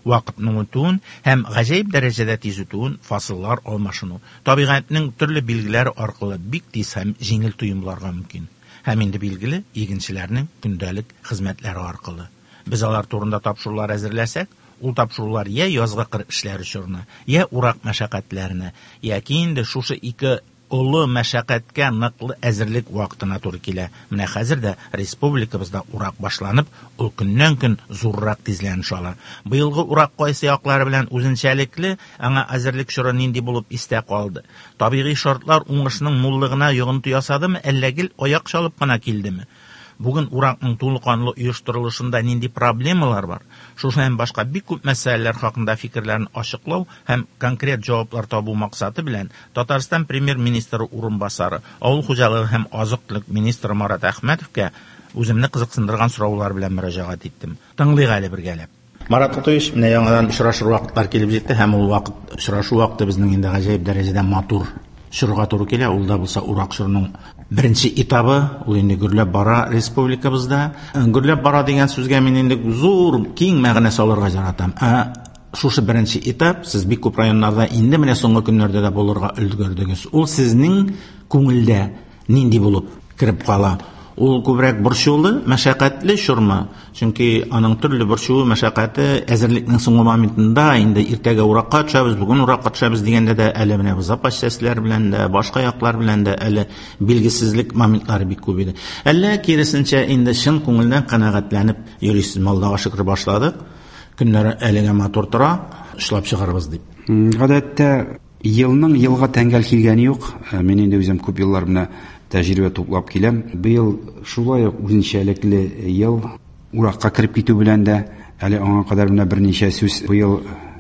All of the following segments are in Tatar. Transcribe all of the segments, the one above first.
вакытның үтүен һәм гаҗәеп дәрәҗәдә тиз үтүен, фасыллар алмашыну, табигатьнең төрле билгеләре аркылы бик тиз һәм җиңел тоемларга мөмкин. Һәм инде билгеле игенчеләрнең көндәлек хезмәтләре аркылы. Без алар турында тапшырулар әзерләсәк, ул тапшырулар я язгы кыр эшләре чорына, я урак мәшәкатьләренә, яки инде шушы ике олы мәшәкатькә ныклы әзерлек вакытына туры килә. Менә хәзер дә республикабызда урак башланып, ул көннән-көн зуррак тизләнеш ала. Быелгы урак кайсы яклары белән үзенчәлекле, аңа әзерлек чоры нинди булып истә калды? Табигый шартлар уңышның муллыгына йогынты ясадымы, әллә гел аяк чалып кына килдеме? Бүген уракның тулыканлы оештырылышында нинди проблемалар бар? Шушы һәм башка бик күп мәсьәләләр хакында фикерләрен ачыклау һәм конкрет җаваплар табу максаты белән Татарстан премьер-министры урынбасары, авыл хуҗалыгы һәм азык-төлек министры Марат Әхмәтовка үземне кызыксындырган сораулар белән мөрәҗәгать иттем. Тыңлыйк әле бергәләп. Марат Кутуевич, менә яңадан очрашу вакытлар килеп җитте һәм ул вакыт очрашу вакыты безнең инде гаҗәеп дәрәҗәдә матур чорга туры килә. Ул да булса урак чорының беренче этабы, ул инде гөрләп бара республикабызда. Гөрләп бара дигән сүзгә мин инде зур, киң мәгънә салырга җаратам. Шушы беренче этап, сез бик күп районнарда инде менә соңгы көннәрдә дә булырга өлгердегез. Ул сезнең күңелдә нинди булып кирип кала? Ул күбрәк борчулы, мәшәкатьле чормы? Чөнки аның төрле борчуы, мәшәкате әзерлекнең соңгы моментында инде иртәгә уракка төшәбез, бүген уракка төшәбез дигәндә дә әле менә запас частьләр белән дә, башка яклар белән дә әле билгесезлек моментлары бик күп иде. Әллә киресенчә инде чын күңелдән канәгатьләнеп йөрисез? Аллага шөкер башладык. Көннәр әлегә матур тора, эшләп чыгарбыз дип. Гадәттә елның елга тәңгәл килгәне юк. Мин инде үзем күп еллар менә тәҗрибә туплап киләм. Быел шулай ук үзенчәлекле ел, уракка кирип китү белән дә әле аңа кадәр менә берничә сүз. Быел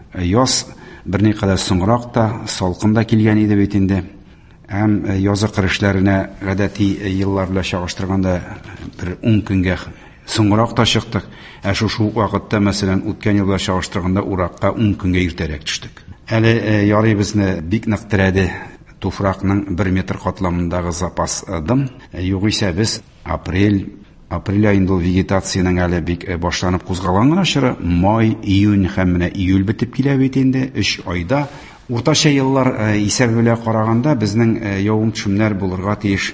яз берникадәр соңрак та, салкын да килгән иде бит инде. Һәм язгы кыр эшләренә гадәти еллар белән чагыштырганда бер 10 көнгә соңрак та чыктык. Шушы вакытта, мәсәлән, үткән ел белән чагыштырганда уракка 10 көнгә иртәрәк төштек. Әле ярый безне бик нык терәде туфракның 1 метр катламындагы запас дым. Югыйсә без апрель айында вегетациянең әле бик башланып кузгалган чоры, май, июнь һәм менә июль битеп килә бит инде 3 айда. Уртача еллар исәбе белән караганда безнең явым-төшемнәр булырга тиеш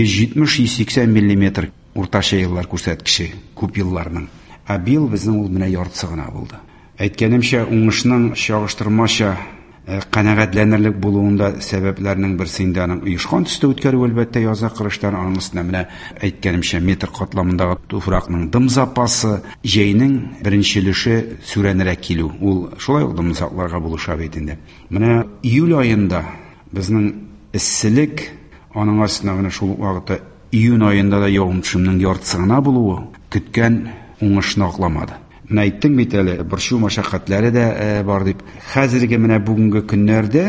170-180 мм уртача еллар күрсәткече күп елларның. Быел безнең ул менә яртысы гына булды. Әйткәнемчә, уңышның чагыштырмача канәгатьләнерлек булуында сәбәпләрнең берсе инде аның оешкан төстә үткәрү, әлбәттә, язгы кырыштан анысына менә әйткәнемчә метр катламындагы туфракның дым запасы, җәйнең беренче өлеше сүрәнрәк килү. Ул шулай ук дым затларга булыша бит инде. Менә июль айында безнең эсселек, аның астына менә шул вакытта июнь айында да явым-төшемнең яртысы гына булуы көткән уңышны акламады. Менә әйттем бит әле, борчу мәшәкатьләре дә бар дип. Хәзерге менә бүгенге көннәрдә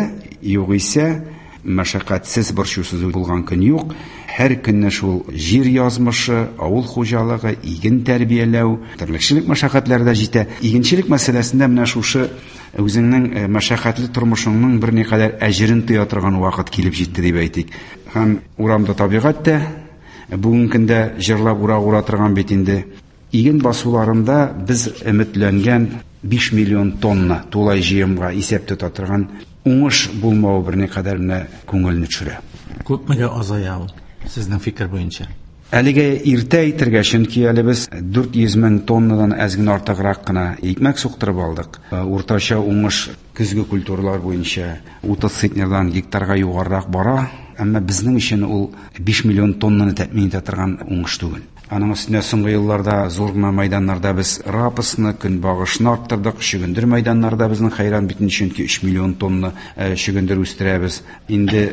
югыйсә мәшәкатьсез, борчусыз булган көн юк. Һәр көнне шул җир язмышы, авыл хуҗалыгы, иген тәрбияләү, терлекчелек мәшәкатьләре дә җитә. Игенчелек мәсьәләсендә менә шушы үзеңнең мәшәкатьле тормышыңның берникадәр әҗерен тыя торган вакыт килеп җитте дип әйтик. Һәм урамда табигать та бүгенге көндә җырлап ура торган бит инде. Иген басуларында без өметләнгән 5 миллион тонна тулай җыемга исәп тота торган уңыш булмау берникадәр менә күңелне төшерә. Күпмегә азая ул, сезнең фикер буенча? Әлегә иртә әйтергә, чөнки әле без 400 мең тоннадан әз генә артыграк кына икмәк суктырып алдык. Уртача уңыш көзге культуралар буенча 30 центнердан гектарга югарырак бара, әмма безнең өчен ул 5 миллион тоннаны тәэмин итә торган уңыш түгел. Аның үстенә соңгы елларда зур гына мәйданнарда без рапсны, көнбагышны арттырдык, шөгендер мәйданнарда безнең хәйран битен, чөнки 3 миллион тонна шөгендер үстерәбез. Инде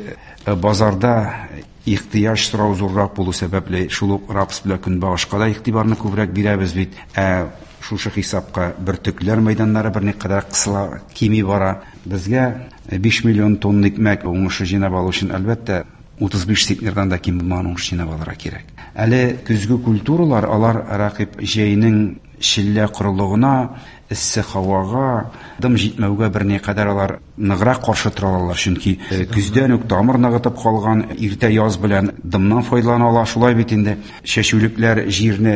базарда ихтыяҗ сорау зуррак булу сәбәпле шул рапс белән көнбагышка да игътибарны күбрәк бирәбез бит. Шушы хисапка бөртекләр мәйданнары берникадәр кысыла, кими бара. Безгә 5 миллион тонна икмәк уңышы җыйнап алу өчен, әлбәттә, 35 центнердан да ким булмаган уңыш җыйнап алырга кирәк. Әле көзге культуралар, алар рәкыйп җәйнең шиллә корылыгына, эссе һавага, дым җитмәүгә берникадәр алар ныграк каршы тора алалар, чөнки күздән үк тамыр ныгытып калган, иртә яз белән дымнан файдалана ала. Шулай бит инде чәчүлекләр җирне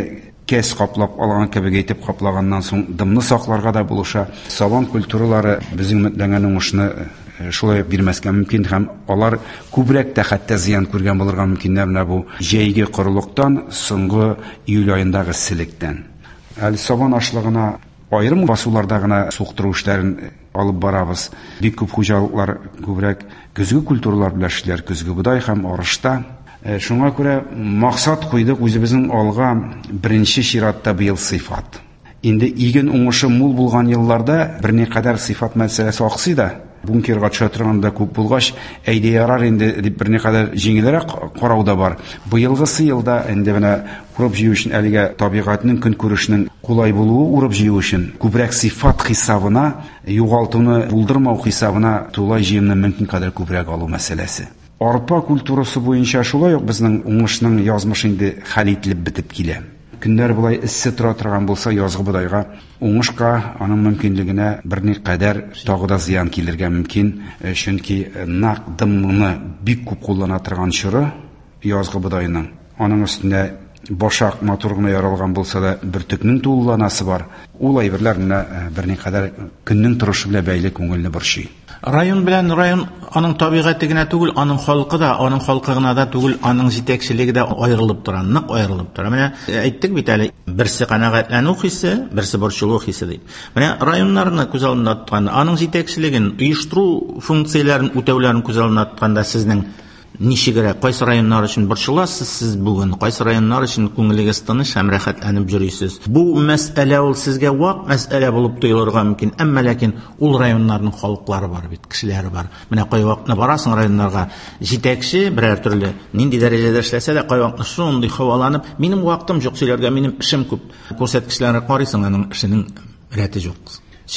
үткәс каплап алган кебек әйтеп каплаганнан соң дымны сакларга да булыша. Сабан культуралары безнең үметләнгән уңышны шулай бирмәскә мөмкин һәм алар күбрәк тә хәтта зыян күргән булырга мөмкиннәр менә бу җәйге корылыктан, соңгы июль аендагы селектән. Әле сабан ашлыгына айрым басуларда гына суктыру эшләрен алып барабыз. Бик күп хуҗалыклар күбрәк көзге культуралар белән эшләр, көзге будай һәм арышта. Шуңа күрә максат куйдык үзебезнең алга беренче чиратта быел сыйфат. Инде иген уңышы мул булган елларда берникадәр сыйфат мәсьәләсе аксый да, бункерга төшә торганда күп булгач, әйдә ярар инде дип берникадәр җиңелрәк карау да бар. Быелгысы елда инде менә урып җыю өчен әлегә табигатьнең көн күрешенең кулай булуы урып җыю өчен күбрәк сыйфат хисабына, югалтуны булдырмау хисабына тулай җыемны мөмкин кадәр күбрәк алу мәсьәләсе. Арпа культурасы буенча шулай ук безнең уңышның язмышы инде хәл ителеп бетеп килә. Көннәр булай эссе тора торган булса, язгы бодайга уңышка, аның мөмкинлегенә берникадәр тагы да зыян килергә мөмкин, чөнки нак дымны бик күп куллана торган чоры язгы бодайның. Аның өстенә башак матур гына яралган булса да, бөртекнең тулланасы бар. Ул әйберләрне берникадәр көннең торышы белән бәйле күңелне борчый. Район белән район аның табигаты гына түгел, аның халкы да, аның халкы гына да түгел, аның җитәкчелеге дә аерылып тора, нык аерылып тора. Менә әйттек бит әле, берсе канәгатьләнү хисе, берсе борчылу хисе ди. Менә районнарны күз алдына тотканда, аның җитәкчелеген, оештыру функцияләрен үтәүләрен күз алдына тотканда сезнең ничегрәк, кайсы районнар өчен борчыласыз сез бүген, кайсы районнар өчен күңелегез тыныч һәм рәхәтләнеп йөрисез? Бу мәсьәлә ул сезгә вак мәсьәлә булып тоелырга мөмкин, әмма ләкин ул районнарның халыклары бар бит, кешеләре бар. Менә кай вакытны барасың районнарга, җитәкче берәр төрле нинди дәрәҗәдә эшләсә дә, кай вакытны шундый хаваланып, минем вакытым юк сөйләргә, минем эшем күп. Күрсәткечләрне карыйсың, аның эшенең рәте юк.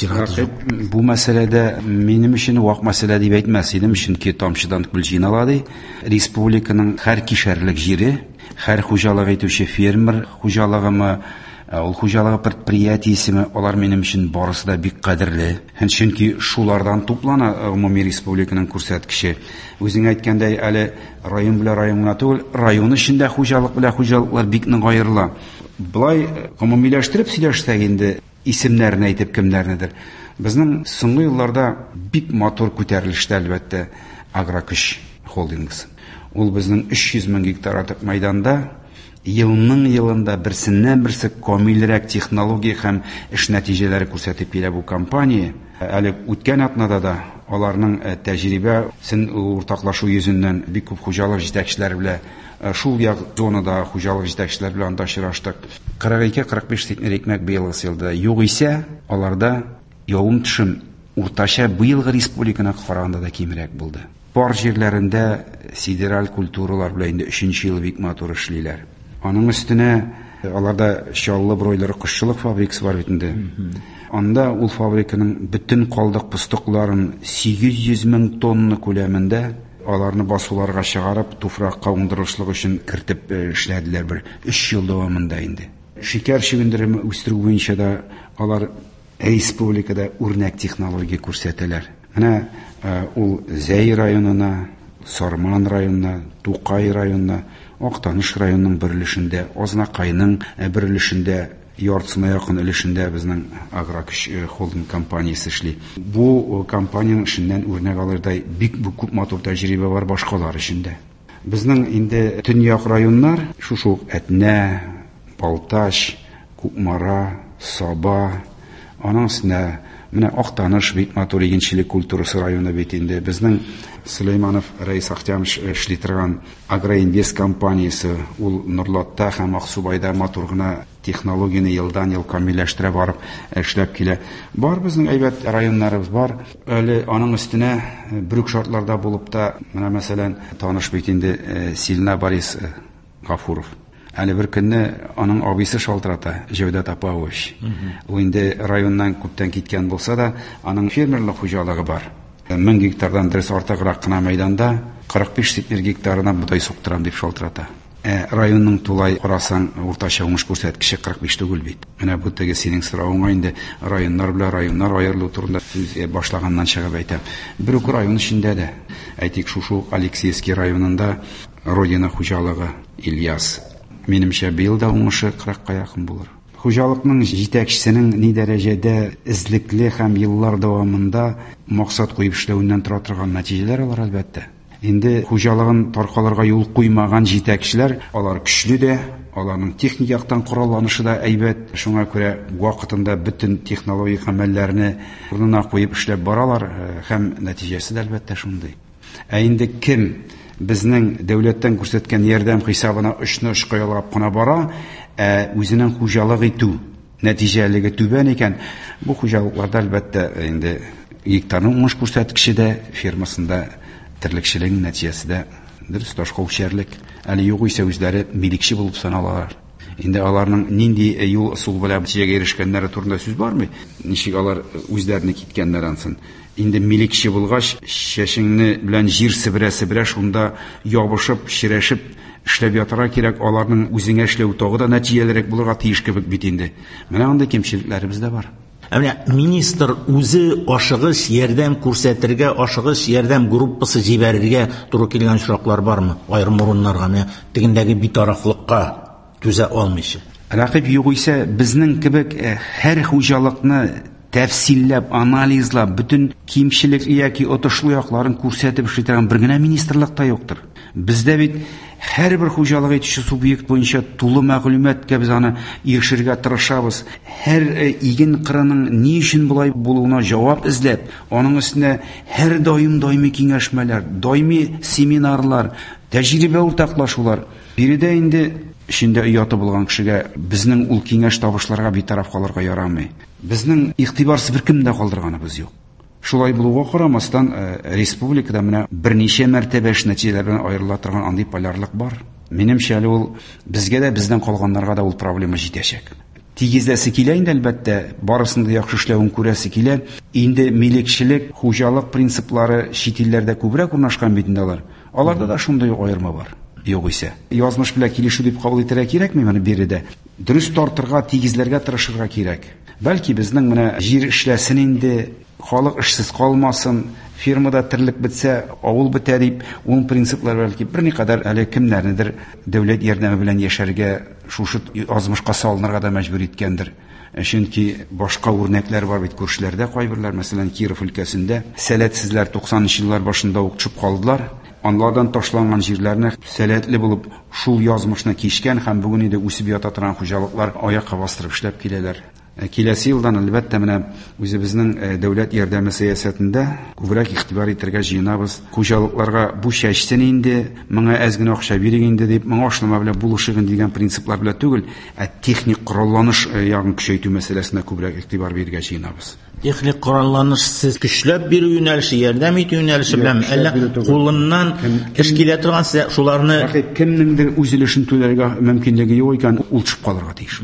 Бу мәсьәләдә минем өчен вак мәсьәлә дип әйтмәс идем, чөнки тамчыдан күл җыйнала ди. Республиканың һәр кишәрлек җире, һәр хуҗалык итүче фермер хуҗалыгымы, ул хуҗалыгы предприятиесеме, алар минем өчен барысы да бик кадерле. Чөнки шулардан туплана гомуми республиканың күрсәткече. Үзең әйткәндәй, әле район белән район гына түгел, район эчендә хуҗалык белән хуҗалыклар бик нык аерыла. Булай гомумиләштереп сөйләшсәк инде, исемнәрне әйтеп кемнәрнедер. Безнең соңгы елларда бик матур күтәрелештә әлбәттә Агрокөч холдингысы. Ул безнең 300 мең гектар артык мәйданда елның елында берсеннән-берсе камилрәк технология һәм эш нәтиҗәләре күрсәтеп килә бу компания. Әле үткән атнада да аларның тәҗрибәсен уртаклашу йөзеннән бик күп хуҗалык җитәкчеләре белән шул як зонада хуҗалык җитәкчеләре белән андашыраштык. 42-45 центнер икмәк быелгы елда югыйсә, аларда явым төшем уртача быелгы республиканың караганда да кимрәк булды. Пар җирләрендә сидераль культуралар белән инде 3нче ел бик матур эшлиләр. Аның өстенә аларда чаллы бройлер кошчылык фабрикасы бар бит инде. Анда ул фабриканың бөтен калдык пустыкларын 800 мең тонна күләмендә аларны басуларга чыгарып, туфракка уңдырышлык өчен кертеп эшләделәр бер 3 ел дәвамында инде. Шикәр чигендереме үстерү буенча да алар республикада үрнәк технология күрсәтәләр. Менә ул Зәй районына, Сарман районына, Тукай районына, Актаныш районының берлешендә, Азнакайның берлешендә, яртысына якын өлешендә безнең Агрокөч холдинг компаниясе эшли. Бу компаниянең эшеннән үрнәк алырдай бик күп матур тәҗрибә бар башкалар эшендә. Безнең инде төньяк районнар, шушы Әтнә, Балтач, Кукмара, Саба, аның өстенә менә Актаныш бик матур игенчелек культурасы районы бит инде. Безнең Сөләйманов Рәис Ахтямович эшли торган Агроинвест компаниясе, ул Нурлатта һәм Аксубайда матур гына технологияны елдан-ел камилләштерә барып эшләп килә. Бар безнең әйбәт районнарыбыз бар. Әле аның өстенә бүрек шартларда булып та, менә мәсәлән, таныш бит инде Сильна Борис Гафуров. Әле бер көнне аның абыйсы шалтырата, Җәүдәт Апавович. Ул инде районнан күптән киткән булса да, аның фермерлык хуҗалыгы бар. 1000 гектардан дөрес артыграк кына мәйданда 45 центнер гектарына будай суктырам дип шалтырата. Районның тулай карасаң уртача уңыш күрсәткече 45 түгел бит. Менә бу теге синең соравыңа инде районнар белән районнар аерылу турында башлаганнан чыгып әйтәм. Бер үк район эчендә дә, әйтик, шушы Алексеевский районында Родина хуҗалыгы Ильяс Минемчә, быел да уңышы 40-ка якын булыр. Хуҗалыкның җитәкчесенең ни дәрәҗәдә эзлекле һәм еллар дәвамында максат куеп эшләүеннән тора торган нәтиҗәләр алар, әлбәттә. Инде хуҗалыгын таркаларга юл куймаган җитәкчеләр, алар көчле дә, аларның техник яктан коралланышы да әйбәт. Шуңа күрә вакытында бөтен технологик гамәлләрне урынына куеп эшләп баралар һәм нәтиҗәсе дә әлбәттә шундый. Инде кем безнең дәүләттән күрсәткән ярдәм хисабына очны-очка ялгап кына бара, үзенең хуҗалык итү нәтиҗәлеге түбән икән, бу хуҗалыкларда әлбәттә инде гектарның уңыш күрсәткече дә, фермасында терлекчелегенең нәтиҗәсе дә дөрес ташка үчәрлек. Әле югыйсә үзләре милекче булып саналалар. Инде аларның нинди юл ысул белән нәтиҗәгә ирешкәннәре турында сүз бармы? Ничек алар үзләренә киткәннәр ансын? Инде милекче булгач, чәчеңне белән җир себерә шунда ябышып, чирәшеп эшләп ятарга кирәк, аларның үзеңә эшләү тагы да нәтиҗәлерәк булырга тиеш кебек бит инде. Менә андый кемчелекләребез дә бар. Министр үзе ашыгыч ярдәм күрсәтергә, ашыгыч ярдәм группасы җибәрергә туры килгән очраклар бармы? Аерым урыннарга, тегендәге битарафлыкка түзә алмыйча. Рәкыйп югыйсә, безнең кебек һәр хуҗалыкны тәфсилләп, анализлап, бүтән кимчелек яки отышлы якларын күрсәтеп эшләтергән бер генә министрлык та юктыр. Бездә бит һәрбер хуҗалык итүче субъект буенча тулы мәгълүматкә без аны ирешергә тырышабыз. Һәр иген кырының ни өчен булай булуына җавап эзләп, аның өстенә һәр даими киңәшмәләр, даими семинарлар, тәҗрибә уртаклашулар. Биредә инде Шиндә уяты булган кешегә безнең ул киңәш табышларга битараф калырга ярамый. Безнең игътибарсыз беркем дә калдырганыбыз юк. Шулай булуга карамастан, республикада менә берничә мәртәбә нәтиҗәләр белән аерыла торган андый полярлык бар. Минемчә, ул безгә дә, бездән калганнарга да ул проблема җитәчәк. Тигезләсе килә инде, әлбәттә, барысын да яхшы эшләвен күрәсе килә. Инде милекчелек, хуҗалык принциплары чит илләрдә күбрәк урнашкан бит инде алар. Аларда да шундый аерма бар. Югыйсә, язмыш белән килешү дип кабул итәргә кирәкме моны биредә? Дөрес тартырга, тигезләргә тырышырга кирәк. Бәлки безнең менә җир эшләсен инде, халык эшсез калмасын, фермада тирлек бетсә, авыл бетә дип, ул принциплар бәлки берникадәр әле кемнәрнедер дәүләт ярдәме белән яшәргә, шушы язмышка салынырга да мәҗбүр иткәндер. Чөнки башка үрнәкләр бар бит күршеләрдә, кайберләр, мәсәлән, Киров өлкәсендә сәләтсезләр 90нчы еллар башында ук төшеп калдылар. Анлардан ташланган җирләрне сәләтле булып шул язмышны кичкән һәм бүген инде үсеп ята торган хуҗалыклар аякка бастырып эшләп киләләр. Киләсе елдан әлбәттә менә үзебезнең дәүләт ярдәме сәясәтендә күбрәк игътибар итәргә җыенабыз. Хуҗалыкларга бу чәчтен инде, моңа әз генә акча бирик инде дип, моңа ашлама белән булышыгын дигән принциплар белән түгел, техник коралланыш ягын көчәйтү мәсьәләсенә күбрәк игътибар бирергә җыенабыз. Техник коралланыш сез көчләп бирү юнәлеше, ярдәм итү юнәлеше белән әллә кулыннан эш килә торган шуларны кемнеңдер үз өлешен түләргә мөмкинлеге юк икән, ул төшеп калырга тиеш.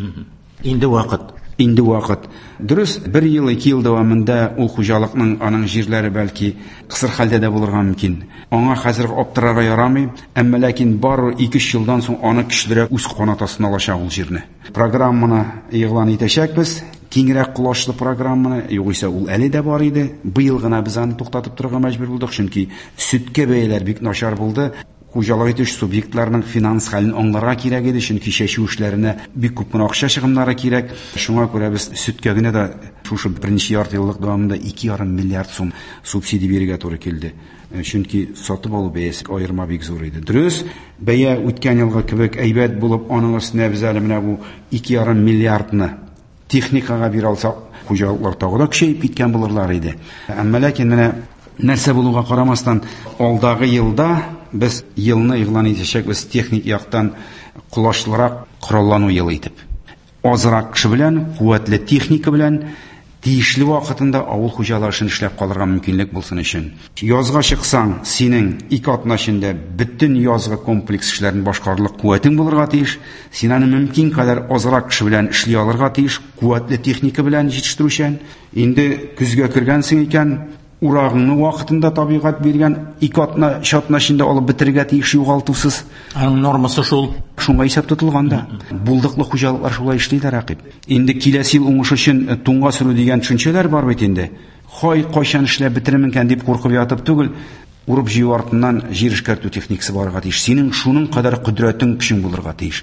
Инде вакыт. Дөрес, 1 ел, 2 ел дәвамында ул хуҗалыкның аның җирләре бәлки кысыр хәлдә дә булырга мөмкин. Аңа хәзер аптырарга ярамый, әмма ләкин бар 2-3 елдан соң аны көчлерәк үз канатасына алачак ул җирне. Программаны игълан итәчәкбез, киңрәк кулачлы программаны, югыйсә ул әле дә бар иде. Быел гына без аны туктатып торырга мәҗбүр булдык, чөнки сөткә бәяләр бик начар булды. Хуҗалык итүче субъектларның финанс хәлен аңларга кирәк иде, чөнки чәчү эшләренә бик күп акча чыгымнары кирәк. Шуңа күрә без сөткә генә дә шушы беренче ярты еллык дәвамында 2,5 миллиард сум субсидия бирергә туры килде. Чөнки сатып алу бәясе аерма бик зур иде. Дөрес, бәя үткән елга кебек әйбәт булып, аның өстенә без әле менә бу 2,5 миллиардны техникага бирә алсак, хуҗалыклар тагы да көчәйеп киткән булырлар иде. Әмма ләкин менә нәрсә булуга карамастан, алдагы елда без елны игълан итәчәкбез техник яктан кулачлырак кораллану елы итеп. Азрак кеше белән, куәтле техника белән, тиешле вакытында авыл хуҗалыгын эшләп калырга мөмкинлек булсын өчен. Язга чыксаң, синең 2 атна эчендә бөтен язгы комплекс эшләрен башкарырлык куәтең булырга тиеш. Син аны мөмкин кадәр азрак кеше белән эшли алырга тиеш, куәтле техника белән җитештерүчән. Инде күзгә кергәнсең икән, урагыңны вакытында табигать биргән 2 атна чатна эчендә алып бетергә тиеш югалтусыз. Аның нормасы шул. Шуңа исәп тотылганда. Булдыклы хуҗалыклар шулай эшлиләр, рәкыйп. Инде киләсе ел уңыш өчен туңга сөрү дигән төшенчәләр бар бит инде. Кайчан эшләп битеремен икән дип куркып ятып түгел, урып җыю артыннан җир эшкәртү техникасы барырга тиеш. Синең шуның кадәр кодрәтең, көчең булырга тиеш.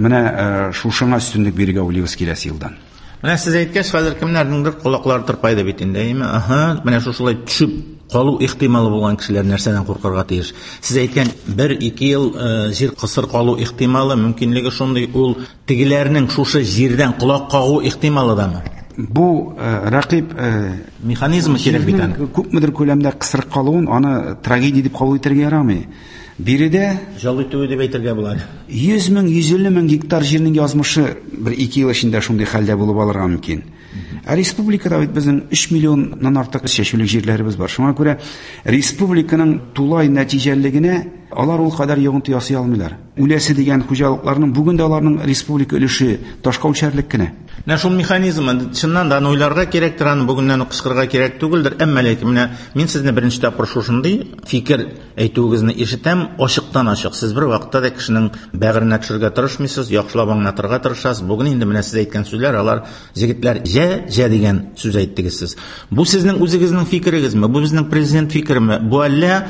Менә шушыңа үстенлек бирергә уйлыйбыз киләсе елдан. Менә сез әйткәч, хәзер кемнәрнеңдер кулаклары тырпайды бит инде, менә шушылай төшүп калу ихтималы булган кешеләр нәрсәдән куркырга тиеш? Сез әйткән 1-2 ел җир кысыр калу ихтималы, мөмкинлеге шундый, ул тегеләрнең шушы җирдән колак кагу ихтималы дамы? Бу рәкыйп механизмы кирәк бит аны. Күпмедер күләмдә кысыр калуын, аны трагедия дип кабул итәргә ярамый. Биредә жалый түгел дип әйтергә була. 100 мең, 150 мең гектар җирнең язмышы 1-2 ел эчендә шундый хәлдә булып алырга мөмкин. Республикада бит безнең 3 миллионнан артык чәчүлек җирләребез бар. Шуңа күрә республиканың тулай нәтиҗәлелегенә алар ул кадәр йогынты ясый алмыйлар. Үләсе дигән хуҗалыкларның бүген дә аларның республика өлеше ташка үлчәрлек кенә. Менә шул механизмы чыннан да уйларга кирәктер, аны бүгеннән үк кычкырырга кирәк түгелдер. Әмма ләкин менә мин сезне беренче тапкыр шушындый фикер әйтүегезне ишетәм, ачыктан ачык. Сез бер вакытта да кешенең бәгыренә төшәргә тырышмыйсыз, яхшылап аңлатырга тырышасыз. Бүген инде менә сез әйткән сүзләр, алар җегетләр җә дигән сүз әйттегез сез. Бу сезнең үзегезнең фикерегезме? Бу безнең президент фикереме? Бу әллә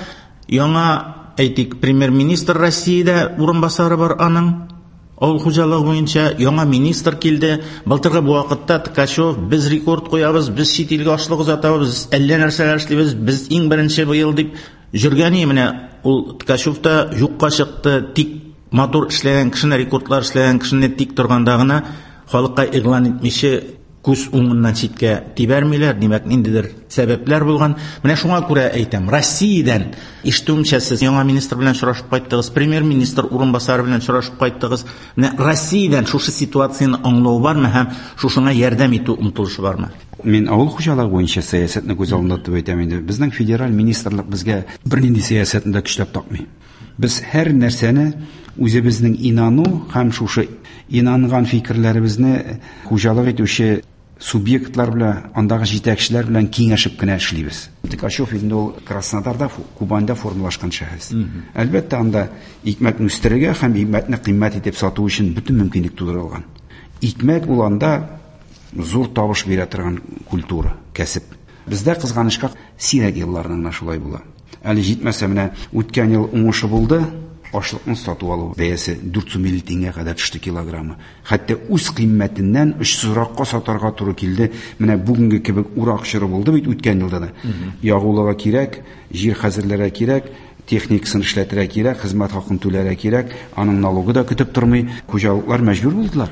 яңа әйтик, премьер-министр Россиядә урынбасары бар аның? Авыл хуҗалыгы буенча яңа министр килде. Былтыргы бу вакытта Ткачев, без рекорд куябыз, без чит илгә ашлык узатабыз, әллә нәрсәләр эшлибез, без иң беренче быел дип жүргән менә ул Ткачев та юкка чыкты, тик мотор эшләгән кешене, рекордлар эшләгән кешене тик торганда гына халыкка игълан итмичә күз уңыннан читкә тибәрмиләр, димәк ниндидер сәбәпләр булган. Менә шуңа күрә әйтәм, Россиядән иштүмчә сез яңа министр белән шурашып кайттыгыз, премьер-министр урынбасары белән шурашып кайттыгыз. Менә Россиядән шушы ситуацияны аңлау бармы һәм шушыңа ярдәм итү омтылышы бармы? Мин авыл хуҗалыгы буенча сәясәтне күз алдында тотып әйтәм инде. Безнең федераль министрлык безгә бернинди сәясәтендә көчләп такмый. Без һәр нәрсәне үзебезнең инану һәм шушы инанган фикерләребезне хуҗалык итүче субъектлар белән, андагы җитәкчеләр белән киңәшеп кенә эшлибез. Ткачев инде ул Краснодарда, Кубанда формалашкан шәхес. Әлбәттә, анда икмәкне үстерергә һәм икмәкне кыйммәт итеп сату өчен бөтен мөмкинлек тудырылган. Икмәк ул анда зур табыш бирә торган культура, кәсеп. Бездә кызганычка сирәк елларның шулай була. Әле җитмәсә менә үткән ел уңышы булды. Ашлыкны сату алу бәясе 400 миллион теңгә кадәр төште килограммы. Хәтта үз кыйммәтеннән 300-ракка сатарга туры килде. Менә бүгенге кебек урак чоры булды бит үткән елда да. Ягулыга кирәк, җир хәзерләргә кирәк, техникасын эшләтергә кирәк, хезмәт хакын түләргә кирәк, аның налогы да көтеп тормый, хуҗалыклар мәҗбүр булдылар.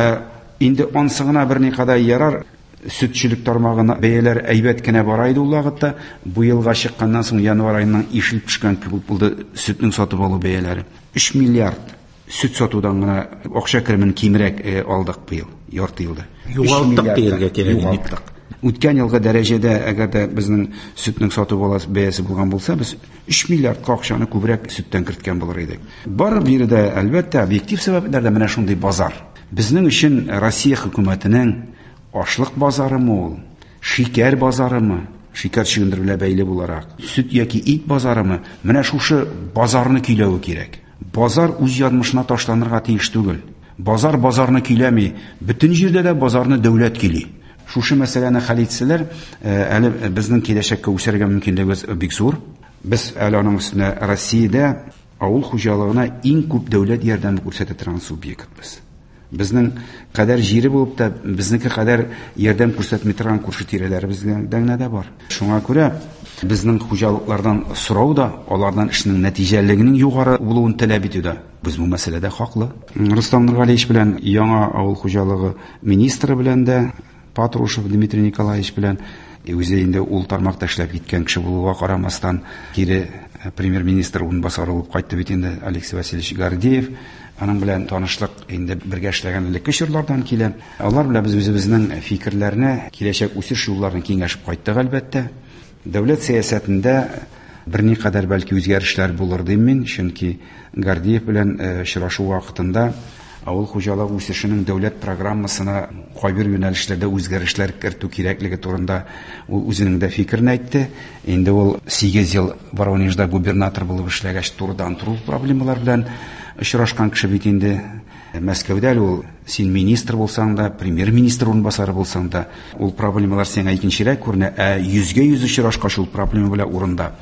Инде ансыгына берникадәр ярар, сөтчелек тармагына бәяләр әйбәт кенә бара иде ул вакытта. Бу елга чыкканнан соң январь айыннан ишелеп төшкән кебек булды сөтнең сатып алу бәяләре. 3 миллиард сөт сатудан гына акча керемен кимрәк алдык бу ел, ярты елда. Югалтык дияргә кирәк. Үткән елгы дәрәҗәдә әгәр дә безнең сөтнең сатып алу бәясе булган булса, без 3 миллиард акчаны күбрәк сөттән керткән булыр идек. Бар биредә әлбәттә объектив сәбәпләрдә менә шундый базар. Безнең өчен Россия хөкүмәтенең ашлык базарымы ул, шикәр базарымы, шикәр чыгындыру белән бәйле буларак, сөт яки ит базарымы, менә шушы базарны көйләү кирәк. Базар үз язмышына ташланырга тиеш түгел. Базар базарны көйләми, бөтен җирдә дә базарны дәүләт көйли. Шушы мәсьәләне хәл итсәләр, әле безнең киләчәккә үсәргә мөмкинлегебез бик зур. Без әле аның өстенә Россиядә авыл хуҗалыгына иң күп дәүләт ярдәме күрсәтә торган субъектбыз. Безнең кадәр җире булып та, безнеке кадәр ярдәм күрсәтми торган күрше тирәләребездә дә бар. Шуңа күрә безнең хуҗалыклардан сорау да, алардан эшнең нәтиҗәлелегенең югары булуын таләп итү дә. Без бу мәсьәләдә хаклы. Рустам Нургалиевич белән яңа авыл хуҗалыгы министры белән дә, Патрушев Дмитрий Николаевич белән үзе инде ул тармакта эшләп киткән кеше булуга карамастан, кире премьер-министр урынбасары булып кайтты бит инде Алексей Васильевич Гордеев. Аның белән танышлык инде бергә эшләгән элекке чорлардан килә. Алар белән без үзебезнең фикерләрне, киләчәк үсеш юлларын киңәшеп кайттык әлбәттә. Дәүләт сәясәтендә берникадәр бәлки үзгәрешләр булыр дим мин, чөнки Гордеев белән очрашу вакытында авыл хуҗалыгы үсешенең дәүләт программасына кайбер юнәлешләрдә үзгәрешләр кертү кирәклеге турында ул үзенең дә фикерен әйтте. Инде ул 8 ел Воронежда губернатор булып эшләгәч, турыдан-туры проблемалар белән очрашкан кеше бит инде. Мәскәүдә ул син министр булсаң да, премьер-министр урынбасары булсаң да, ул проблемалар сиңа икенчерәк күренә, 100-100 очрашкач ул проблема белән урында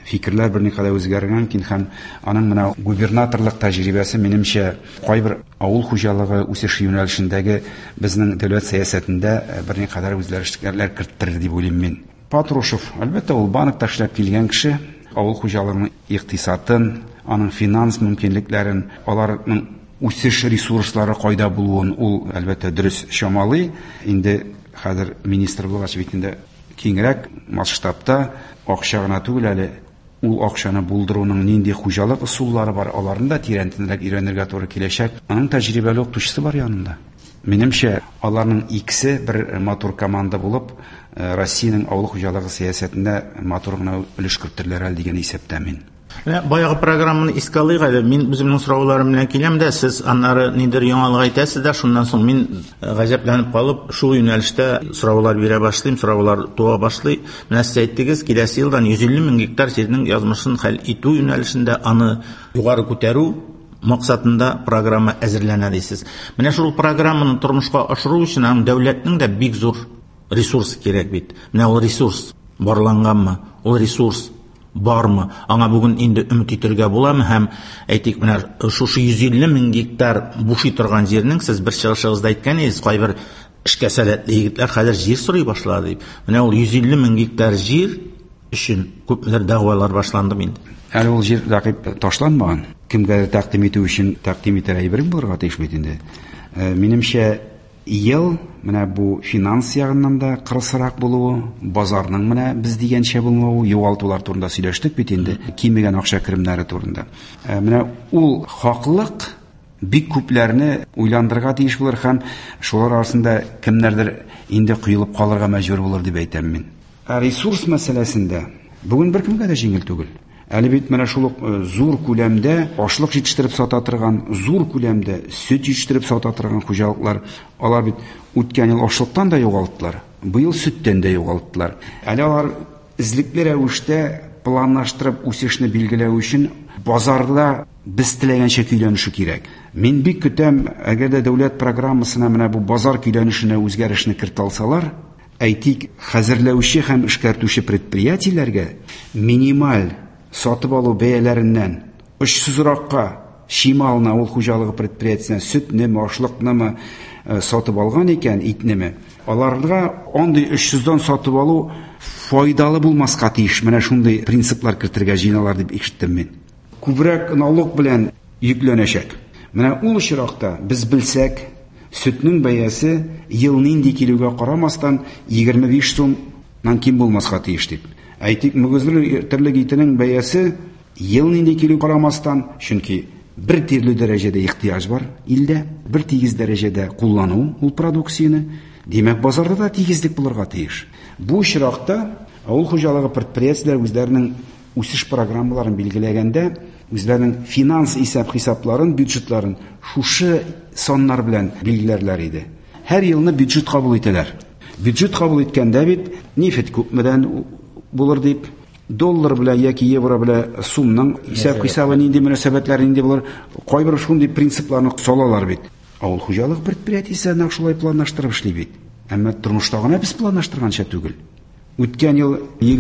фикерләр берникадәр үзгәргән икән һәм аның менә губернаторлык тәҗрибәсе минемчә кайбер авыл хуҗалыгы үсеше юнәлешендәге безнең дәүләт сәясәтендә берникадәр үзгәрешләр керттерер дип уйлыйм мин. Патрушев, әлбәттә, ул банкта эшләп килгән кеше, авыл хуҗалыгының икътисадын, аның финанс мөмкинлекләрен, аларның үсеш ресурслары кайда булуын ул әлбәттә дөрес чамалый. Инде хәзер министр булгач бит инде киңрәк масштабта акча гына түгел әле ул акчаны булдыруның нинди хуҗалык ысуллары бар, аларны да тирәнтенрәк өйрәнергә туры киләчәк. Аның тәҗрибәле укытучысы бар янында. Минемчә, аларның икесе бер матур команда булып, Россиянең авыл хуҗалыгы сәясәтендә матур гына өлеш кертерләр дигән исәптә мин. Баягы программаны искә алыйк әле. Мин үземнең сорауларым белән киләм дә, сез аннары нидер яңалык әйтәсез дә, шуннан соң мин гаҗәпләнеп калып, шул юнәлештә сораулар бирә башлыйм, сораулар туа башлый. Менә сез әйттегез, киләсе елдан 150 мең гектар җирнең язмышын хәл итү юнәлешендә аны югары күтәрү максатында программа әзерләнә дисез. Менә шул программаны тормышка ашыру өчен дәүләтнең дә бик зур ресурсы кирәк бит. Менә ул ресурс барланганмы? Ул ресурс бармы? Аңа бүген инде өмет итәргә буламы? Һәм әйтик, менә шушы 150 мең гектар бушый торган җирнең сез бер чыгышыгызда әйткән идегез, кайбер эшкә сәләтле егетләр хәзер җир сорый башлады дип. Менә ул 150 мең гектар җир өчен күпләр дәгъвалар башланды инде. Әле ул җир рәкыйп ташланмаган. Кемгә тәкъдим итү өчен тәкъдим итәр әйбер булырга тиеш бит инде. Минемчә, ел менә бу финанс ягыннан да кырысрак булуы, базарның менә без дигәнчә булмавы, югалтулар турында сөйләштек бит инде, кимегән акча керемнәре турында. Менә ул хаклык бик күпләрне уйландырырга тиеш булыр һәм шулар арасында кемнәрдер инде кыйлып калырга мәҗбүр булыр дип әйтәм мин. Ресурс мәсьәләсендә бүген беркемгә дә җиңел түгел. Әле бит менә шул зур күләмдә ашлык җитештереп сата торган, зур күләмдә сөт җитештереп сата торган хуҗалыклар, алар бит үткән ел ашлыктан да югалттылар, быел сөттән дә югалттылар. Әле алар излекле рәвештә планлаштырып үсешне билгеләү өчен базарда без теләгәнчә көйләнеше кирәк. Мин бик көтәм, әгәр дә дәүләт программасына менә бу базар көйләнешенә үзгәрешне кертә алсалар, әйтик, хәзерләүче һәм эшкәртүче предприятиеләргә минималь сатып алу бәяләреннән очсызракка шимална ул хуҗалыгы предприятиесенә сөтне, ашлыкны сатып алган икән, итнеме, аларга андый 300дан сатып алу файдалы булмаска тиеш. Менә шундый принциплар кертергә җыйналар дип ишеттем мин. Күбрәк налог белән йөкләнәчәк. Менә ул очракта без белсәк, сөтнең бәясе ел нинди килүгә карамастан 25 сумнан ким булмаска тиеш дип. Әйтик, мөгезле терлек итенең бәясе ел нинди килү карамастан, чөнки бер тирле дәрәҗәдә ихтыяҗ бар илдә, бер тигез дәрәҗәдә куллану ул продукцияны, димәк базарда да тигезлек булырга тиеш. Бу очракта авыл хуҗалыгы предприятиеләр үзләренең үсеш программаларын билгеләгәндә, үзләренең финанс хисапларын, бюджетларын шушы саннар белән билгеләрләр иде. Һәр елны бюджет кабул итәләр. Бюджет кабул иткәндә бит нефть күпмедән булыр дип, доллар белән яки евро белән сумның хисабы нинди мөнәсәбәтләр инде булыр, кайбер шундый принципларны салалар бит. Авыл хуҗалык предприятиесе нәкъ шулай планлаштырып эшли бит. Әмма тормышта гына без планлаштырганча түгел. Үткән ел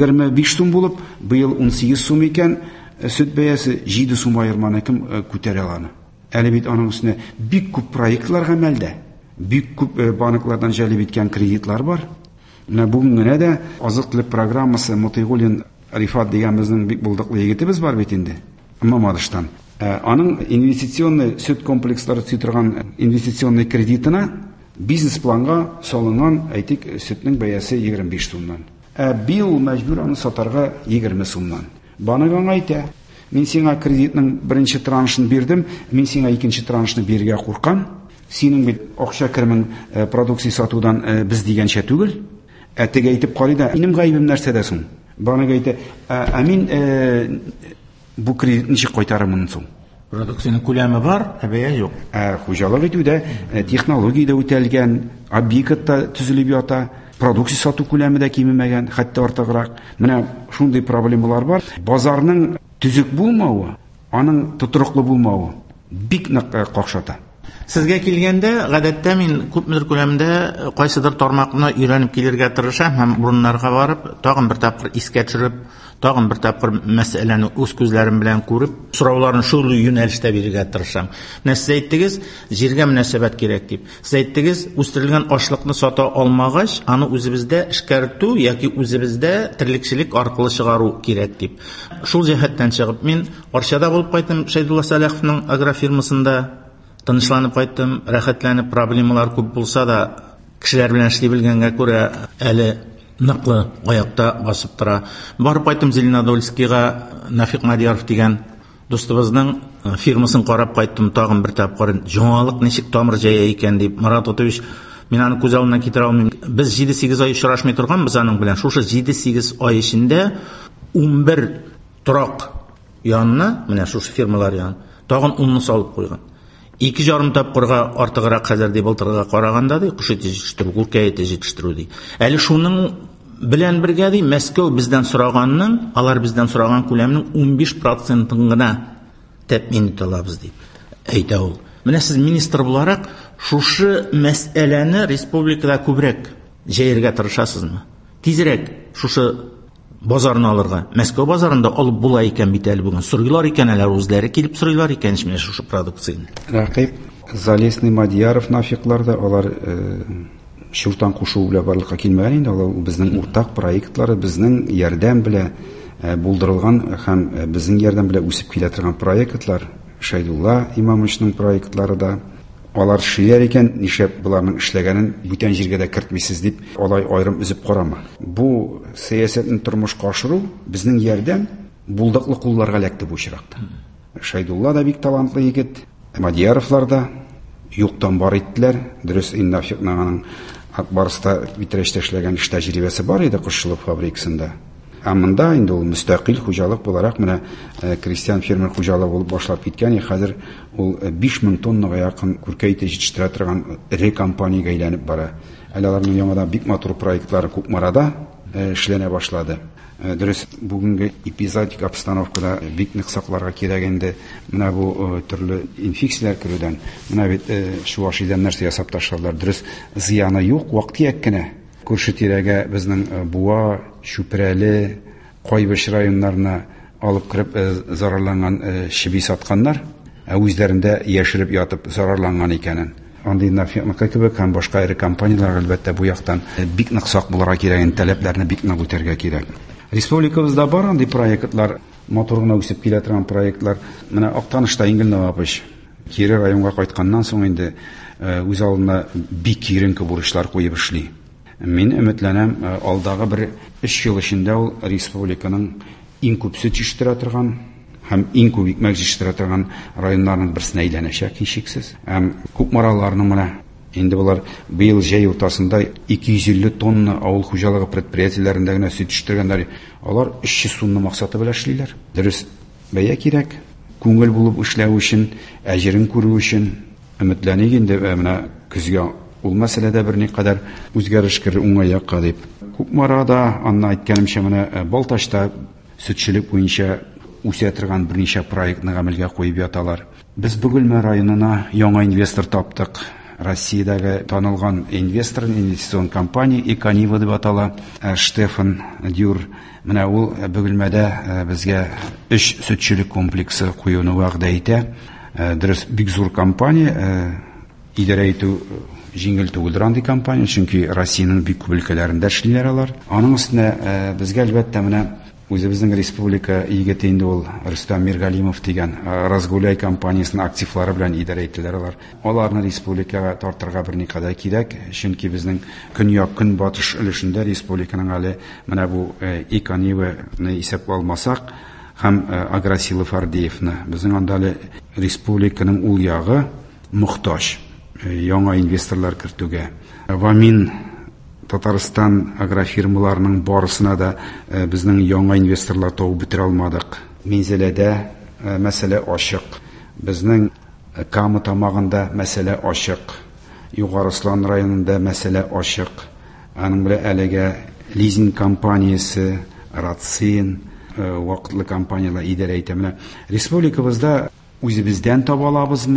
25 сум булып, быел 18 сум икән, сөт бәясе 7 сум аерманы кем күтәрә аланы. Әле бит аның өстенә бик күп проектлар гамәлдә, бик күп банклардан җәлеп иткән кредитлар бар. Менә бүген генә дә азык-төлек программасы Мотыйгулин Рифат дигән безнең бик булдыклы егетебез бар бит инде. Мамадыштан. Аның инвестиционный сөт комплекслары төзү инвестиционный кредитына бизнес-планга салынган, әйтик, сөтнең бәясе 25 сумнан. Бил мәҗбүр аны сатарга 20 сумнан. Баныган әйтә, мин сиңа кредитның беренче траншын бирдем, мин сиңа икенче траншны бирергә куркам. Синең бит акча керемен продукция сатудан без дигәнчә түгел. Теге әйтеп карый да, минем гаебем нәрсәдә соң? Баныга әйтә, мин бу кредитны ничек кайтарырмын соң? Продукцияның күләме бар, бәя юк. Хуҗалык итүдә технология дә үтәлгән, объект та төзелеп ята, продукция сату күләме дә кимемәгән, хәтта артыграк. Менә шундый проблемалар бар. Базарның төзек булмавы, аның тотрыклы булмавы бик нык какшата. Сезгә килгәндә, гадәттә мин күпмедер күләмдә кайсыдыр тармакны өйрәнеп килергә тырышам һәм урыннарга барып, тагын бер тапкыр искә төшереп, тагын бер тапкыр мәсьәләне үз күзләрем белән күреп, сорауларны шул юнәлештә бирергә тырышам. Менә сез әйттегез, җиргә мөнәсәбәт кирәк дип. Сез әйттегез, үстерелгән ашлыкны сата алмагач, аны үзебездә эшкәртү яки үзебездә терлекчелек аркылы чыгару кирәк дип. Шул җәһәттән чыгып, мин Арчада булып кайттым, Шәйдулла Салаховның агрофирмасында тынычланып кайттым, рәхәтләнеп, проблемалар күп булса да, кешеләр белән эшли белгәнгә күрә әле ныклы аякта басып тора. Барып кайттым Зеленодольскига, Нафик Мадияров дигән достыбызның фирмасын карап кайттым, тагын бер тапкыр җаңалык ничек тамыр җая икән дип. Марат Отович, мин аны күз алдына китерә алмыйм. Без 7-8 ай очрашмый торганбыз аның белән. Шушы 7-8 ай эчендә 11 торак янына, менә шушы фирмалар янына, тагын 10-ны салып куйган. 2,5 тапкырга артыграк хәзер дип былтырга караганда ди, куш ите җитештерү, күркә ите җитештерү ди. Әле шуның белән бергә ди, Мәскәү бездән сораганның, алар бездән сораган күләмнең 15%-ын гына тәэмин итә алабыз дип әйтә ул. Менә сез министр буларак шушы мәсьәләне республикада күбрәк җәяргә тырышасызмы? Тизрәк шушы базарны алырга. Мәскәү базарында алып була икән бит әле бүген. Сорыйлар икән, әләр үзләре килеп сорыйлар икән менә шушы продукцияны. Рәкыйп Залесный, Мадияров, Нафикларда алар шуртан кушу белән барлыкка килмәгән инде. Алар безнең уртак проектлары, безнең ярдәм белән булдырылган һәм безнең ярдәм белән үсеп килә торган проектлар. Шәйдулла Имамовичның проектлары да алар шиләр икән, нишәп буларның эшләгәнен бүтән җиргә дә кертмисез дип алай аерым үзеп карама. Бу сәясәтне тормышка ашыру безнең ярдәм булдыклы кулларга эләкте бу чиракта. Шәйдулла да бик талантлы егет, Мадияровлар да юктан бар иттеләр. Дөрес, Нафикның Акбарста битерештә эшләгән эш тәҗрибәсе бар иде кошчылык фабрикасында. Монда инде ул мөстәкыйль хуҗалык буларак менә крестьян фермер хуҗалыгы булып башлап киткән. Хәзер ул 5000 тоннага якын күркәйтә җитештерә торган ире компаниягә әйләнеп бара. Әле аларның яңадан бик матур проектлары Кукмарада эшләнә башлады. Дөрес, бүгенге эпизодик обстановкада бик нык сакларга кирәк инде. Менә бу төрле инфекцияләр керүдән, менә бит шуашидан нәрсә ясап ташларлар. Дөрес, зыяны юк, вакыт кенә. Күрше тирәгә безнең Буа, Чүпрәле, Кайбыш районнарына алып кирип зарарланган чиби сатканнар, үзләрендә яшереп ятып зарарланган икәнен. Андый Нафикның кебек һәм башка ире компаниялар әлбәттә бу яктан бик нык сак булырга кирәк, таләпләрне бик нык үтәргә кирәк. Республикабызда бар андый проектлар, матур гына үсеп килә торган проектлар. Менә Актанышта Иңгел Навапыч кире районга кайтканнан соң инде үз алдына бик киренке бурычлар куеп эшли. Мин өметләнәм, алдагы бер 3 ел эчендә ул республиканың иң күп сөт җитештерә торган һәм иң күп икмәк җитештерә торган районнарның берсенә әйләнәчәк һичшиксез. Һәм Кукмараларның менә инде булар быел җәй уртасында 250 тонна авыл хуҗалыгы предприятиеләрендә генә сөт җитештерәләр. Алар 300 сумны максаты белән эшлиләр. Дөрес, бәя кирәк. Күңел булып эшләү өчен, әҗерен күрү өчен өметләник инде менә көзгә. Ул мәсьәләдә бер никадәр үзгәреш керер уңайга дип. Кукмарада, анна әйткәнемчә, менә Балтачта сөтчелек буенча үсә торган берничә проектны гамәлгә куеп яталар. Без Бөгелмә районына яңа инвестор таптык. Россиядәге танылган инвестор, инвестицион компания Эконива дип атала, Штефан Дюр. Менә ул Бөгелмәдә безгә 3 сөтчелек комплексы куюны вәгъдә итә. Дөрес, бик зур компания, идарә итү җиңел түгел андый компания, чөнки Россиянең бик күп өлкәләрендә эшлиләр алар. Аның өстенә безгә әлбәттә менә үзебезнең республика егете инде ул Рөстәм Миргалимов дигән Разгуляй компаниясының активлары белән идарә ителәләр алар. Аларны республикага тартырга бер никадәр кирәк, чөнки безнең көньяк көнбатыш өлешендә республиканың әле менә бу Экониваны исәпкә алмасак һәм Агросилы Фардеевны, безнең анда әле республиканың ул ягы мохтаҗ яңа инвесторлар кертүгә. Вамин Татарстан агрофирмаларының барысына да безнең яңа инвесторлар табып бетерә алмадык. Минзәләдә мәсьәлә ачык. Безнең Кама тамагында мәсьәлә ачык. Югарыслан районында мәсьәлә ачык. Аның белән әлегә лизинг компаниясе, Рацин, вакытлы компаниялар идарә итә. Менә республикабызда үзебездән таба алабызмы?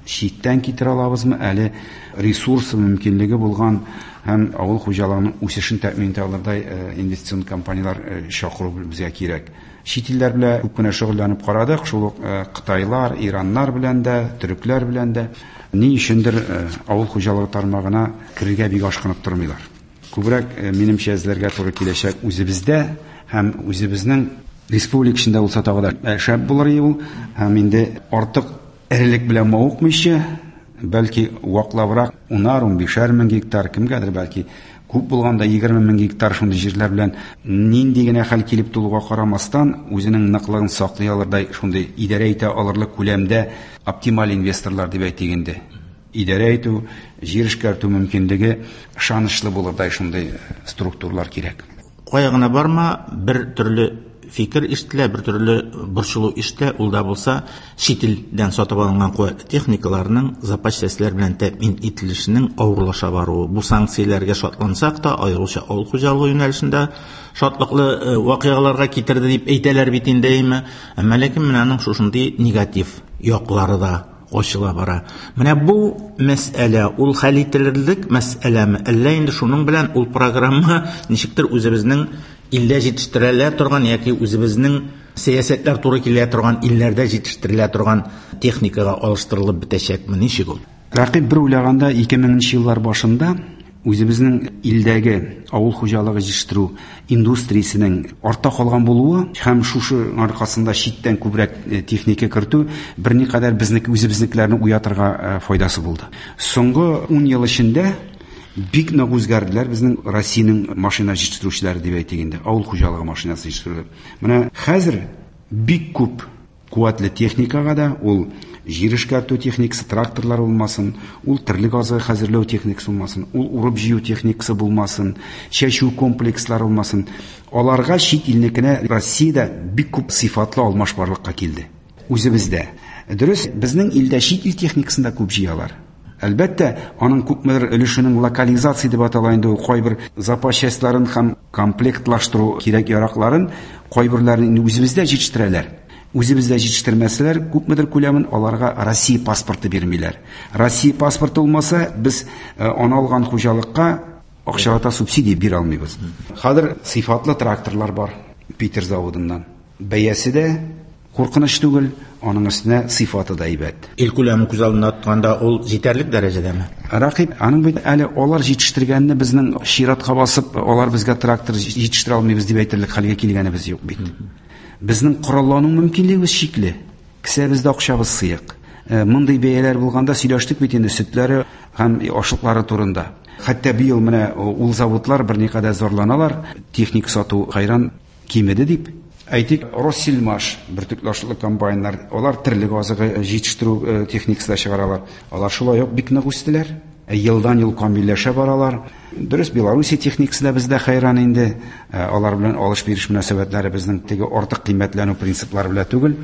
читтән китерә алабызмы, әле ресурсы мөмкинлеге булган һәм авыл хуҗалыгының үсешен тәэмин итә алырдай инвестицион компаниялар чакыру безгә кирәк. Чит илләр белән күп кенә шөгыльләнеп карадык, шул ук Кытайлар, Ираннар белән дә, төрекләр белән дә ни өчендер авыл хуҗалыгы тармагына керергә бик ашкынып тормыйлар. Күбрәк минемчә эзләргә туры киләчәк үзебездә һәм үзебезнең республика эчендә булса тагы да шәп булыр ул, һәм инде артык эрелек белән мавыкмыйча, бәлки ваклабрак 10-15 мең гектар, кемгәдер бәлки күп булганда 20 мең гектар шундый җирләр белән нинди генә хәл килеп тулуга карамастан үзенең ныклыгын саклый алырдай шундый идарә итә алырлык күләмдә оптималь инвесторлар дип әйтик инде. Идарә итү, җир эшкәртү мөмкинлеге ышанычлы булырдай шундый структуралар кирәк. Кая гына барма, бер төрле фикер ишетелә, бер төрле борчылу ишетелә, ул да булса чит илдән сатып алынган куәтле техникаларның запас частьләр белән тәэмин ителешенең авырлаша баруы. Бу санкцияләргә шатлансак та, аеруча авыл хуҗалыгы юнәлешендә шатлыклы вакыйгаларга китерде дип әйтәләр бит инде, әмма ләкин менә шушындый негатив яклары да ачыла бара. Менә бу мәсьәлә, ул хәл ителерлек мәсьәләме, әллә инде шуның белән ул программа ничектер үзебезнең илдә җитештерелә торган яки үзебезнең сәясәтләр туры килә торган илләрдә җитештерелә торган техникага алыштырылып бетәчәкме, ничек ул? Рәкыйп бер уйлаганда 2000 еллар башында үзебезнең илдәге авыл хуҗалыгы җитештерү индустриясенең артта калган булуы һәм шушы аркасында читтән күбрәк техника кертү берникадәр үзебезнекеләрне уятырга файдасы булды. Соңгы 10 ел эчендә бик нык үзгәрделәр безнең Россиянең машина җитештерүчеләре дип әйтик инде, авыл хуҗалыгы машинасы җитештерү. Менә хәзер бик күп куәтле техникага да, ул җир эшкәртү техникасы, тракторлар булмасын, ул терлек азыгы хәзерләү техникасы булмасын, ул урып җыю техникасы булмасын, чәчү комплекслары булмасын, аларга чит илнекенә Россиядә бик күп сыйфатлы алмашбарлыкка килде. Үзебездә. Дөрес, безнең илдә чит ил техникасында күп җыялар. Әлбәттә, аның күпмедер өлешенең локализация дип атала инде, ул кайбер запас частьларын һәм комплектлаштыру кирәк яракларын кайберләрен үзебездә җитештерәләр. Үзебездә җитештермәсәләр, күпмедер күләмен аларга Россия паспорты бирмиләр. Россия паспорты булмаса, без аны алган хуҗалыкка акчалата субсидия бирә алмыйбыз. Хәзер сыйфатлы тракторлар бар Питер заводыннан. Бәясе дә куркыныч түгел, аның өстенә сыйфаты да әйбәт. Ил күләме күз алдына тотканда ул җитәрлек дәрәҗәдәме? Рәкыйп, аның бит әле алар җитештергәнне безнең чиратка басып, алар безгә трактор җитештерә алмыйбыз дип әйтерлек хәлгә килгәнебез юк бит. Безнең кораллану мөмкинлегебез чикле. Кесәбездә акчабыз сыек. Мондый бәяләр булганда сөйләштек бит инде сөтләре һәм ашлыклары турында. Хәтта быел менә ул заводлар берникадәр зарланалар, техник сату хайран кимеде дип. Әйтик, Россельмаш бертөкләшлек комбайннар, алар терлек азыгы җитештерү техникасында чыгаралар. Алар шулай ук бик нык үстеләр. Елдан ел камилләшә баралар. Дөрес, Белоруссия техникасында бездә хайран инде. Алар белән алыш-бириш мөнәсәбәтләре безнең теге артык кыйммәтләнү принциплары белән түгел.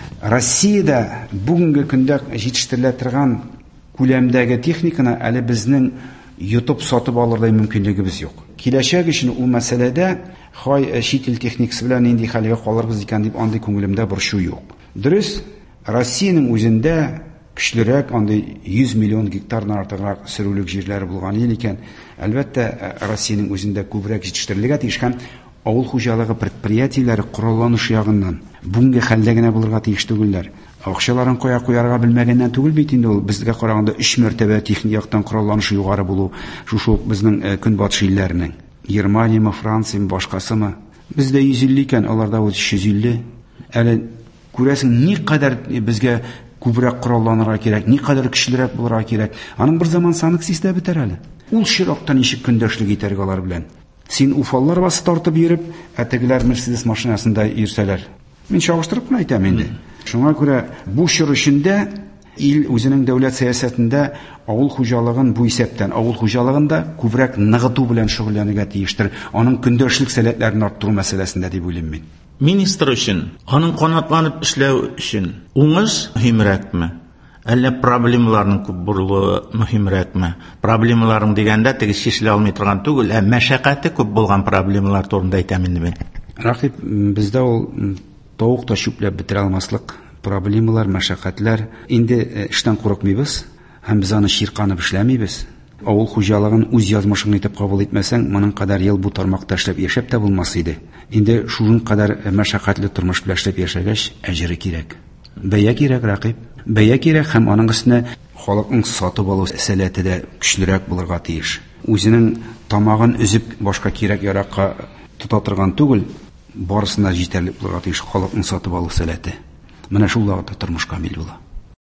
Россиядә бүгенге көндә җитештерелә торган күләмдәге техниканы әле безнең йотып сатып алырдай мөмкинлегебез юк. Киләчәк өчен ул мәсьәләдә чит ил техникасы белән нинди хәлгә калырбыз икән дип андый күңелемдә борчу юк. Дөрес, Россиянең үзендә көчлерәк андый 100 миллион гектардан артыграк сөрүлек җирләре булган ил икән. Әлбәттә, Россиянең үзендә күбрәк җитештерелергә тиеш һәм авыл хуҗалыгы предприятиеләре коралланыш ягыннан бүгенге хәлдә генә булырга тиеш түгелләр. Акчаларын кая куярга белмәгәннән түгел бит инде ул. Безгә караганда 3 мәртәбә техник яктан коралланышы югары булу, шушы безнең көнбатыш илләренең. Германия, Франция, башкасымы. Бездә 150 икән, аларда 350. Әле күрәсең никадәр безгә күбрәк коралланырга кирәк, никадәр көчлерәк булырга кирәк. Аның бер заман санкциясе дә бетәр әле. Ул чиракта ничек көндәшлек итәргә алар белән. Син Уфаллар басы тартып йөреп, әтегеләр Мерседес машинасында йөрсәләр. Мин чагыштырып кына әйтәм инде. Шуңа күрә бу чор өчендә ил үзенең дәүләт сәясәтендә авыл хуҗалыгын бу исәптән, авыл хуҗалыгында күбрәк ныгыту белән шөгыльләнергә тиештер. Аның көндәшлек сәләтләрен арттыру мәсьәләсендә дип уйлыйм мин. Министр өчен, аның канатланып эшләү өчен уңыш мөһимрәкме? Әллә проблемаларның күп булуы мөһимрәкме? Проблемаларың дигәндә теге шешелә алмый торган түгел, мәшәкате күп булган проблемалар турында әйтәм инде мин. Рәкыйп, бездә ул тавык та чүпләп бетерә алмаслык проблемалар, мәшәкатьләр. Инде эштән курыкмыйбыз, һәм без аны чирканып эшләмибез. Авыл хуҗалыгын үз язмышың итеп кабул итмәсәң, моның кадәр ел бу тармакта эшләп яшәп тә булмас иде. Инде шуның кадәр мәшәкатьле тормыш белән эшләп яшәгәч, әҗере кирәк. Бәя кирәк, рәкыйп. Бәя кирәк, һәм аның өстенә халыкның сатып алу сәләте дә көчлерәк булырга тиеш. Үзенең тамагын үзеп башка кирәк-яракка тота торган түгел, барысына җитәрлек булырга тиеш халыкның сатып алу сәләте. Менә шул вакытта тормыш камил була.